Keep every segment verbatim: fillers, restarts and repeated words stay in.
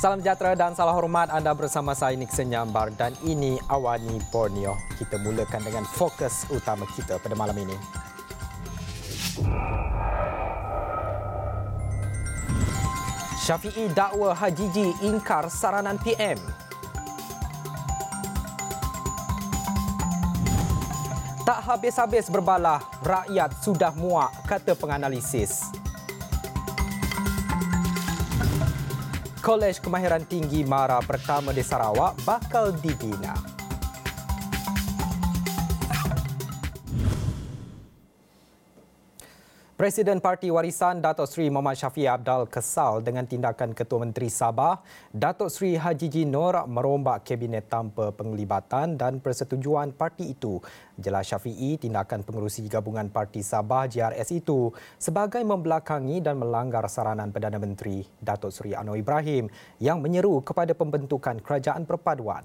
Salam sejahtera dan salam hormat, anda bersama saya Nixon Nyambar dan ini Awani Borneo. Kita mulakan dengan fokus utama kita pada malam ini. Syafiee dakwa Hajiji ingkar saranan P M. Tak habis-habis berbalah, rakyat sudah muak, kata penganalisis. Kolej Kemahiran Tinggi Mara pertama di Sarawak bakal dibina. Presiden Parti Warisan Datuk Seri Muhammad Shafie Apdal kesal dengan tindakan Ketua Menteri Sabah Datuk Seri Hajiji Noor merombak kabinet tanpa penglibatan dan persetujuan parti itu. Jelas Shafie, tindakan pengerusi gabungan Parti Sabah J R S itu sebagai membelakangi dan melanggar saranan Perdana Menteri Datuk Seri Anwar Ibrahim yang menyeru kepada pembentukan kerajaan perpaduan.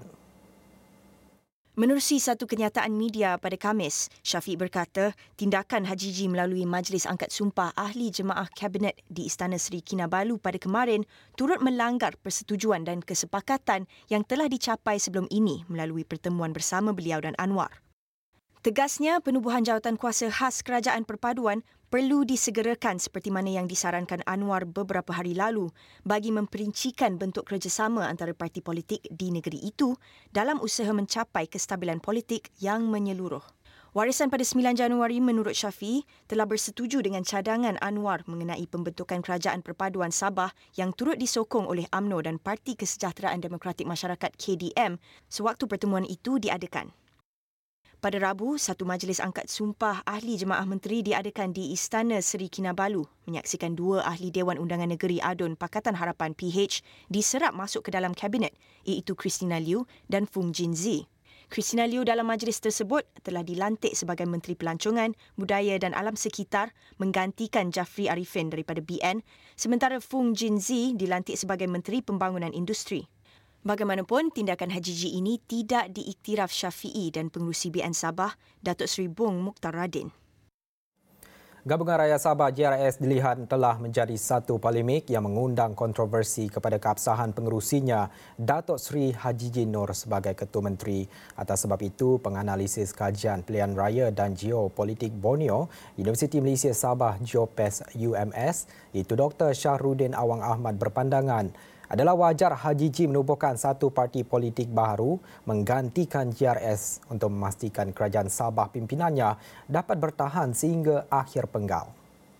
Menerusi satu kenyataan media pada Khamis, Shafie berkata tindakan Hajiji melalui Majlis Angkat Sumpah Ahli Jemaah Kabinet di Istana Seri Kinabalu pada kemarin turut melanggar persetujuan dan kesepakatan yang telah dicapai sebelum ini melalui pertemuan bersama beliau dan Anwar. Tegasnya, penubuhan jawatan kuasa khas Kerajaan Perpaduan perlu disegerakan seperti mana yang disarankan Anwar beberapa hari lalu bagi memperincikan bentuk kerjasama antara parti politik di negeri itu dalam usaha mencapai kestabilan politik yang menyeluruh. Warisan pada sembilan Januari menurut Shafie telah bersetuju dengan cadangan Anwar mengenai pembentukan Kerajaan Perpaduan Sabah yang turut disokong oleh U M N O dan Parti Kesejahteraan Demokratik Masyarakat K D M sewaktu pertemuan itu diadakan. Pada Rabu, satu majlis angkat sumpah ahli jemaah menteri diadakan di Istana Seri Kinabalu menyaksikan dua ahli Dewan Undangan Negeri A D U N Pakatan Harapan P H diserap masuk ke dalam kabinet iaitu Christina Liew dan Fung Jin Zee. Christina Liew dalam majlis tersebut telah dilantik sebagai Menteri Pelancongan, Budaya dan Alam Sekitar menggantikan Jafri Arifin daripada B N, sementara Fung Jin Zee dilantik sebagai Menteri Pembangunan Industri. Bagaimanapun, tindakan Hajiji ini tidak diiktiraf Shafie dan pengerusi B N Sabah, Datuk Seri Bong Mukhtar Radin. Gabungan Rakyat Sabah J R S dilihat telah menjadi satu polemik yang mengundang kontroversi kepada keabsahan pengerusinya Datuk Seri Hajiji Noor sebagai Ketua Menteri. Atas sebab itu, penganalisis kajian pilihan raya dan geopolitik Borneo, Universiti Malaysia Sabah Geopes U M S, iaitu Doktor Shahruddin Awang Ahmad berpandangan adalah wajar Hajiji menubuhkan satu parti politik baru menggantikan J R S untuk memastikan kerajaan Sabah pimpinannya dapat bertahan sehingga akhir penggal.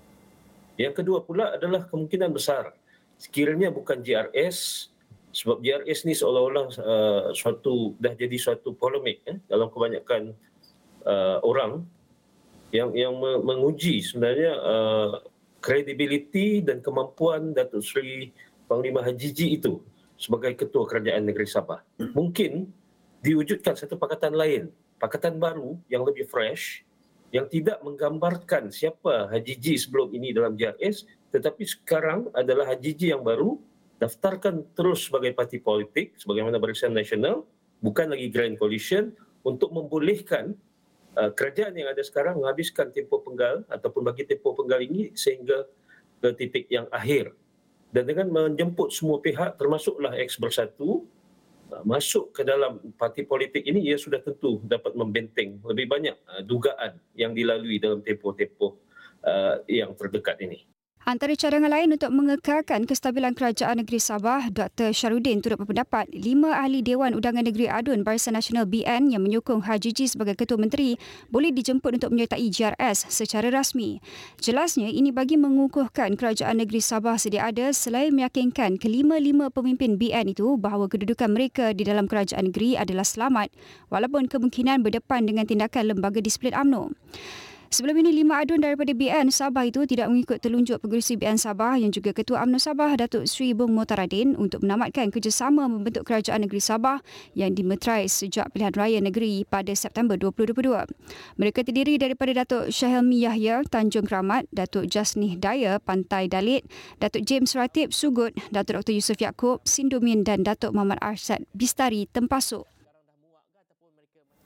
Yang kedua pula adalah kemungkinan besar sekiranya bukan J R S, sebab J R S ni seolah-olah uh, suatu dah jadi suatu polemik eh, dalam kebanyakan uh, orang yang yang menguji sebenarnya uh, kredibiliti dan kemampuan Datuk Seri Panglima Hajiji itu sebagai Ketua Kerajaan Negeri Sabah. Mungkin diwujudkan satu pakatan lain, pakatan baru yang lebih fresh, yang tidak menggambarkan siapa Hajiji sebelum ini dalam J R S, tetapi sekarang adalah Hajiji yang baru, daftarkan terus sebagai parti politik, sebagaimana Barisan Nasional, bukan lagi Grand Coalition, untuk membolehkan uh, kerajaan yang ada sekarang menghabiskan tempoh penggal ataupun bagi tempoh penggal ini sehingga ke titik yang akhir. Dan dengan menjemput semua pihak termasuklah X Bersatu masuk ke dalam parti politik ini, ia sudah tentu dapat membenteng lebih banyak dugaan yang dilalui dalam tempoh-tempoh uh, yang terdekat ini. Antara cadangan lain untuk mengekalkan kestabilan kerajaan negeri Sabah, Doktor Shahruddin turut berpendapat lima ahli Dewan Undangan Negeri A D U N Barisan Nasional B N yang menyokong Hajiji sebagai Ketua Menteri boleh dijemput untuk menyertai J R S secara rasmi. Jelasnya, ini bagi mengukuhkan kerajaan negeri Sabah sedia ada selain meyakinkan kelima-lima pemimpin B N itu bahawa kedudukan mereka di dalam kerajaan negeri adalah selamat walaupun kemungkinan berdepan dengan tindakan Lembaga Disiplin U M N O. Sebelum ini, lima A D U N daripada B N Sabah itu tidak mengikut telunjuk pengerusi B N Sabah yang juga Ketua U M N O Sabah, Datuk Seri Bong Mukhtar Radin, untuk menamatkan kerjasama membentuk Kerajaan Negeri Sabah yang dimeterai sejak pilihan raya negeri pada September dua ribu dua puluh dua. Mereka terdiri daripada Datuk Syahelmi Yahya, Tanjung Keramat, Datuk Jasnih Daya, Pantai Dalit, Datuk James Ratib, Sugut, Datuk Doktor Yusof Yaakob, Sindomin dan Datuk Muhammad Arsyad Bistari, Tempasuk.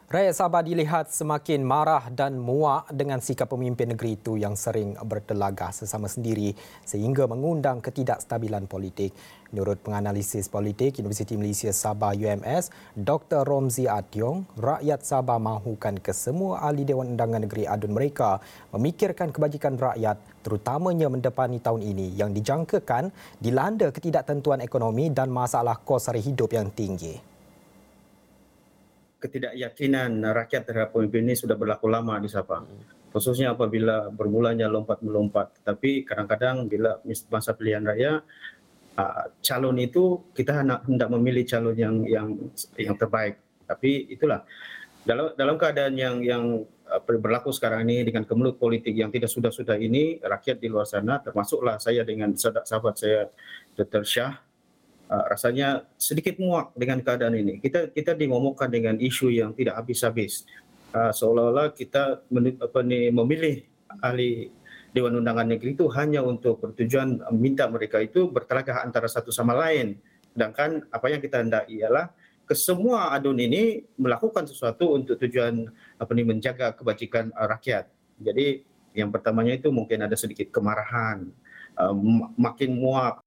Rakyat Sabah dilihat semakin marah dan muak dengan sikap pemimpin negeri itu yang sering bertelagah sesama sendiri sehingga mengundang ketidakstabilan politik. Menurut penganalisis politik Universiti Malaysia Sabah U M S, Doktor Romzi Ationg, rakyat Sabah mahukan kesemua ahli Dewan Undangan Negeri Adun mereka memikirkan kebajikan rakyat terutamanya mendepani tahun ini yang dijangkakan dilanda ketidaktentuan ekonomi dan masalah kos sara hidup yang tinggi. Ketidakyakinan rakyat terhadap pemimpin ini sudah berlaku lama di Sabah. Khususnya apabila bermulanya lompat melompat. Tapi kadang-kadang bila masa pilihan raya, calon itu kita hendak memilih calon yang yang yang terbaik. Tapi itulah dalam dalam keadaan yang yang berlaku sekarang ini dengan kemelut politik yang tidak sudah-sudah ini, rakyat di luar sana termasuklah saya dengan sahabat saya Doktor Shah, Uh, rasanya sedikit muak dengan keadaan ini. Kita kita dimomokkan dengan isu yang tidak habis-habis. Uh, seolah-olah kita men, apa, ni, memilih ahli Dewan Undangan Negeri itu hanya untuk bertujuan minta mereka itu bertelagah antara satu sama lain. Sedangkan apa yang kita hendak ialah kesemua adun ini melakukan sesuatu untuk tujuan apa ni, menjaga kebajikan uh, rakyat. Jadi yang pertamanya itu mungkin ada sedikit kemarahan, uh, makin muak.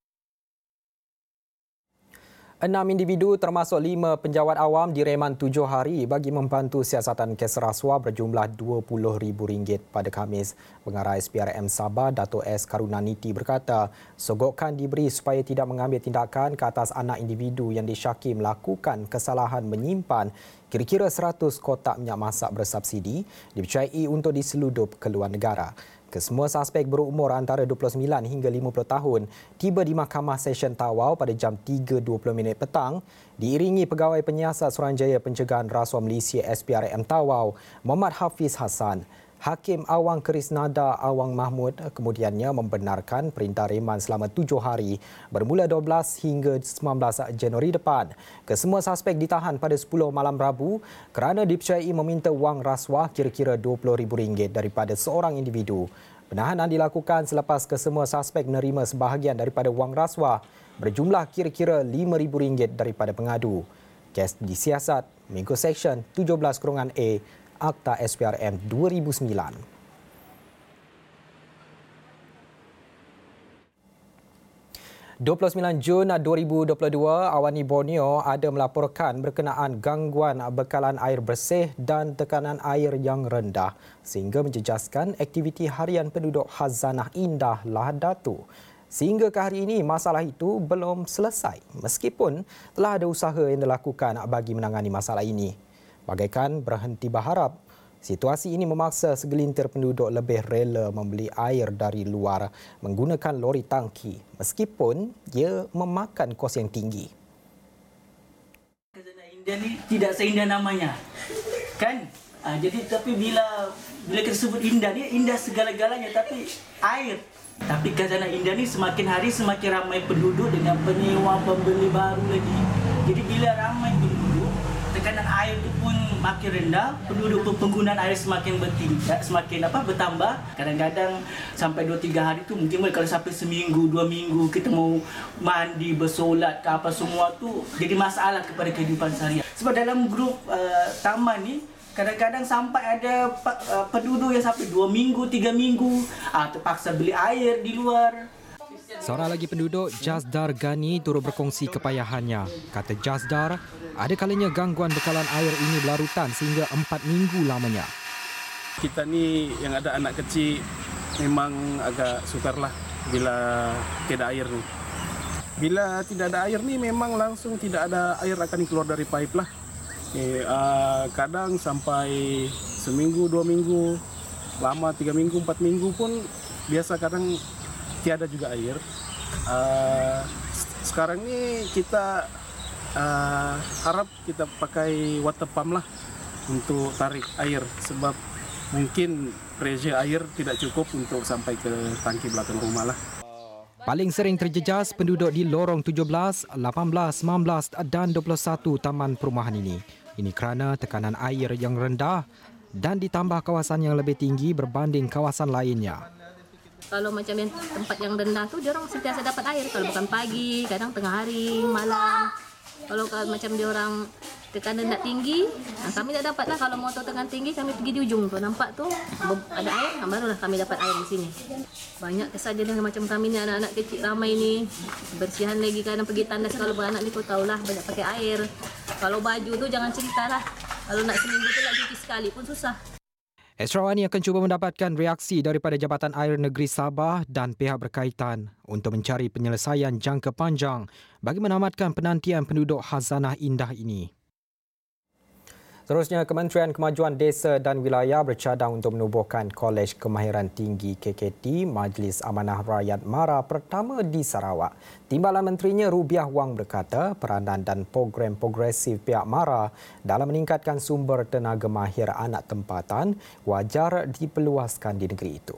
Enam individu termasuk lima penjawat awam direman tujuh hari bagi membantu siasatan kes rasuah berjumlah dua puluh ribu ringgit pada Khamis. Pengarah S P R M Sabah, Dato' S. Karunaniti berkata, sogokan diberi supaya tidak mengambil tindakan ke atas anak individu yang disyaki melakukan kesalahan menyimpan kira-kira seratus kotak minyak masak bersubsidi dipercayai untuk diseludup ke luar negara. Kesemua suspek berumur antara dua puluh sembilan hingga lima puluh tahun tiba di Mahkamah Session Tawau pada jam tiga dua puluh minit petang diiringi Pegawai Penyiasat Suruhanjaya Pencegahan Rasuah Malaysia S P R M Tawau, Muhammad Hafiz Hassan. Hakim Awang Kerisnada Awang Mahmud kemudiannya membenarkan perintah reman selama tujuh hari bermula dua belas hingga sembilan belas Januari depan. Kesemua suspek ditahan pada sepuluh malam Rabu kerana dipercayai meminta wang rasuah kira-kira dua puluh ribu ringgit daripada seorang individu. Penahanan dilakukan selepas kesemua suspek menerima sebahagian daripada wang rasuah berjumlah kira-kira lima ribu ringgit daripada pengadu. Kes disiasat mengikut Seksyen tujuh belas A Akta S P R M dua ribu sembilan. dua puluh sembilan Jun dua ribu dua puluh dua, Awani Borneo ada melaporkan berkenaan gangguan bekalan air bersih dan tekanan air yang rendah sehingga menjejaskan aktiviti harian penduduk Khazanah Indah Lahad Datu. Sehingga ke hari ini, masalah itu belum selesai meskipun telah ada usaha yang dilakukan bagi menangani masalah ini. Bagaikan berhenti berharap, situasi ini memaksa segelintir penduduk lebih rela membeli air dari luar menggunakan lori tangki meskipun ia memakan kos yang tinggi. Khazanah Indah ni tidak seindah namanya, kan? Ha, jadi tapi bila bila kita sebut indah ni indah segala-galanya, tapi air. Tapi Khazanah Indah ni semakin hari semakin ramai penduduk dengan penyewa pembeli baru lagi. Jadi bila ramai penduduk, tekanan air itu pun makin rendah, penduduk penggunaan air semakin bertingkat, semakin apa bertambah. Kadang-kadang sampai dua tiga hari tu mungkin kalau sampai seminggu, dua minggu kita mau mandi, bersolat ke apa semua tu jadi masalah kepada kehidupan seharian. Sebab dalam grup uh, taman ni kadang-kadang sampai ada uh, penduduk yang sampai dua minggu, tiga minggu uh, terpaksa beli air di luar. Seorang lagi penduduk, Jazdar Gani, turut berkongsi kepayahannya. Kata Jazdar, ada kalanya gangguan bekalan air ini berlarutan sehingga empat minggu lamanya. Kita ni yang ada anak kecil memang agak sukarlah bila tiada air ni. Bila tidak ada air ni memang langsung tidak ada air akan keluar dari pipe lah. Eh, uh, kadang sampai seminggu, dua minggu, lama tiga minggu, empat minggu pun biasa kadang tiada juga air. Uh, sekarang ni kita uh, harap kita pakai water pump lah untuk tarik air sebab mungkin pressure air tidak cukup untuk sampai ke tangki belakang rumah lah. Paling sering terjejas penduduk di lorong tujuh belas, lapan belas, sembilan belas dan dua puluh satu taman perumahan ini. Ini kerana tekanan air yang rendah dan ditambah kawasan yang lebih tinggi berbanding kawasan lainnya. Kalau macam yang tempat yang rendah tu, diorang sentiasa dapat air. Kalau bukan pagi, kadang tengah hari, malam. Kalau kalau macam dia orang tekanan nak tinggi, ha, kami tak dapat lah. Kalau motor tekanan tinggi, kami pergi di ujung tu. Nampak tu, ada air, ha, barulah kami dapat air di sini. Banyak kesajian macam kami ni, anak-anak kecil ramai ni. Bersihan lagi kadang pergi tandas. Kalau beranak ni kau tahulah, banyak pakai air. Kalau baju tu jangan ceritalah. Kalau nak seminggu tu nak cuci sekali pun susah. Esrawani akan cuba mendapatkan reaksi daripada Jabatan Air Negeri Sabah dan pihak berkaitan untuk mencari penyelesaian jangka panjang bagi menamatkan penantian penduduk Khazanah Indah ini. Seterusnya, Kementerian Kemajuan Desa dan Wilayah bercadang untuk menubuhkan Kolej Kemahiran Tinggi K K T Majlis Amanah Rakyat MARA pertama di Sarawak. Timbalan Menterinya Rubiah Wang berkata peranan dan program progresif pihak MARA dalam meningkatkan sumber tenaga mahir anak tempatan wajar diperluaskan di negeri itu.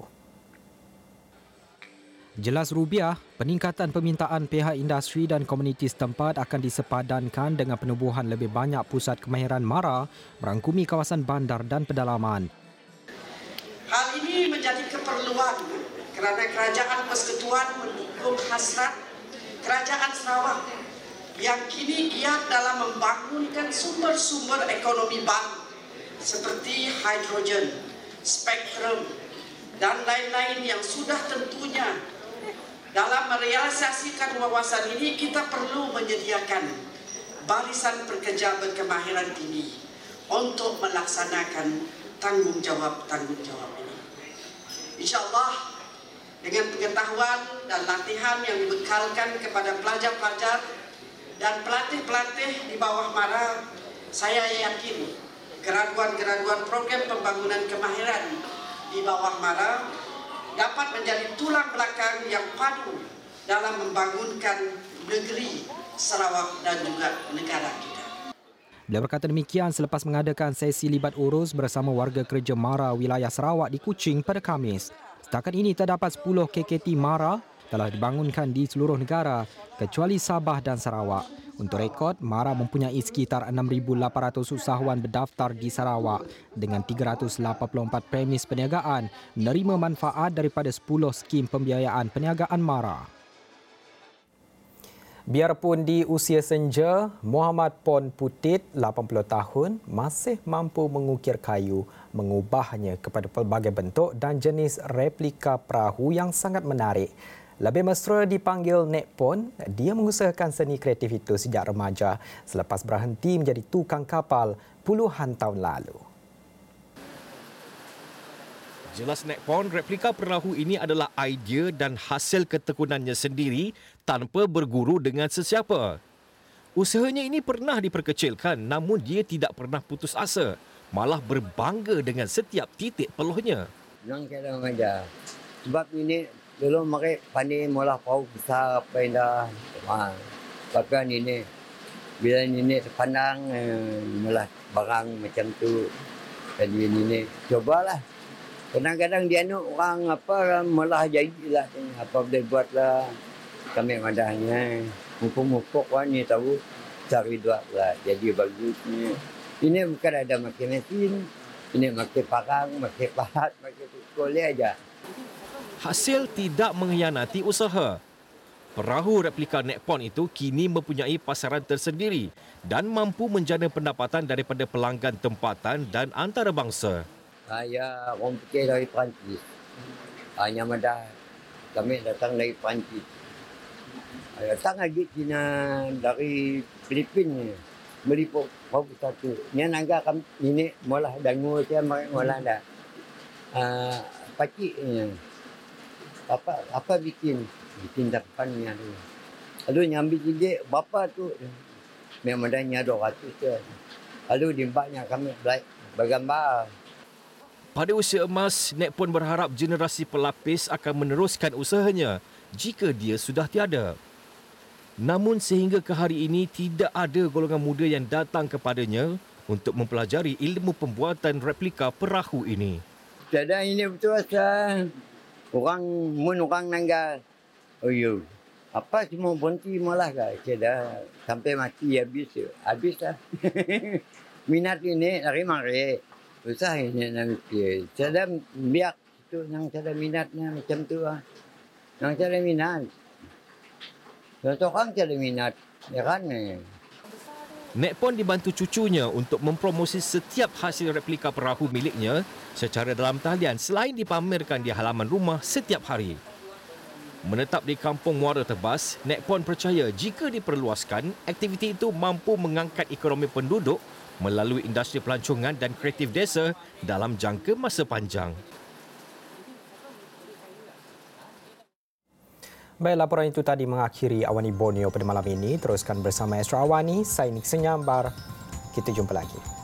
Jelas Rubiah, peningkatan permintaan pihak industri dan komuniti setempat akan disepadankan dengan penubuhan lebih banyak pusat kemahiran MARA merangkumi kawasan bandar dan pedalaman. Hal ini menjadi keperluan kerana Kerajaan Persekutuan mendukung hasrat Kerajaan Sarawak yang kini giat dalam membangunkan sumber-sumber ekonomi baru seperti hidrogen, spektrum dan lain-lain yang sudah tentunya dalam merealisasikan wawasan ini kita perlu menyediakan barisan pekerja berkemahiran tinggi untuk melaksanakan tanggungjawab-tanggungjawab ini. InsyaAllah dengan pengetahuan dan latihan yang dibekalkan kepada pelajar-pelajar dan pelatih-pelatih di bawah MARA, saya yakin graduan-graduan program pembangunan kemahiran di bawah MARA dapat menjadi tulang belakang yang padu dalam membangunkan negeri Sarawak dan juga negara kita. Beliau berkata demikian selepas mengadakan sesi libat urus bersama warga kerja MARA wilayah Sarawak di Kuching pada Khamis. Setakat ini terdapat sepuluh K K T MARA telah dibangunkan di seluruh negara kecuali Sabah dan Sarawak. Untuk rekod, MARA mempunyai sekitar enam ribu lapan ratus usahawan berdaftar di Sarawak dengan tiga ratus lapan puluh empat premis perniagaan menerima manfaat daripada sepuluh skim pembiayaan perniagaan MARA. Biarpun di usia senja, Muhammad Pon Putit, lapan puluh tahun, masih mampu mengukir kayu, mengubahnya kepada pelbagai bentuk dan jenis replika perahu yang sangat menarik. Lebih mesra dipanggil Nek Pon, dia mengusahakan seni kreatif itu sejak remaja selepas berhenti menjadi tukang kapal puluhan tahun lalu. Jelas Nek Pon, replika perahu ini adalah idea dan hasil ketekunannya sendiri tanpa berguru dengan sesiapa. Usahanya ini pernah diperkecilkan namun dia tidak pernah putus asa, malah berbangga dengan setiap titik peluhnya. Yang kira remaja. Sebab ini dulu mereka pandai mula perahu besar apa yang dah. Ha, bahkan ini bila ini terpandang eh, mula barang macam tu. Jadi ini cobalah. Kadang-kadang dia ni orang apa malah jadilah apa boleh buatlah kami madahnya mupuk-mupuk kan ni tahu cari duit lah jadi bagusnya. Ini bukan ada makin mesin, ini makin parang, makin pahat, makin boleh aja. Hasil tidak mengkhianati usaha. Perahu replika Nek Pon itu kini mempunyai pasaran tersendiri dan mampu menjana pendapatan daripada pelanggan tempatan dan antarabangsa. Saya orang fikir dari Perancis. Hanya madah kami datang dari Perancis. Datang lagi Cina dari Filipina. Beli perahu satu. Ini naga kami ini malah dangu saya malah dah. Uh, Pakcik ni. Apa apa bikin bikin depannya tu. Lalu nyambil sikit bapa tu memang dah dua ratus je. Lalu dimbaknya kami bergambar. Pada usia emas, Nek Pon berharap generasi pelapis akan meneruskan usahanya jika dia sudah tiada. Namun sehingga ke hari ini tidak ada golongan muda yang datang kepadanya untuk mempelajari ilmu pembuatan replika perahu ini. Tiada ini betul asal. Orang mun orang nanggal. Oh yo. Apa semua berhenti malah kan. Saya dah sampai mati habis. Habislah. Minat ini dari mari. Usah ini nak fikir. Saya dah biak tu yang saya minatnya macam tu ah. Yang saya minat. Contoh orang saya minat. Ya kan ni. Nek Pon dibantu cucunya untuk mempromosi setiap hasil replika perahu miliknya secara dalam talian selain dipamerkan di halaman rumah setiap hari. Menetap di Kampung Muara Tebas, Nek Pon percaya jika diperluaskan, aktiviti itu mampu mengangkat ekonomi penduduk melalui industri pelancongan dan kreatif desa dalam jangka masa panjang. Baik, laporan itu tadi mengakhiri Awani Borneo pada malam ini. Teruskan bersama Astro Awani. Saya Nik Senyambar. Kita jumpa lagi.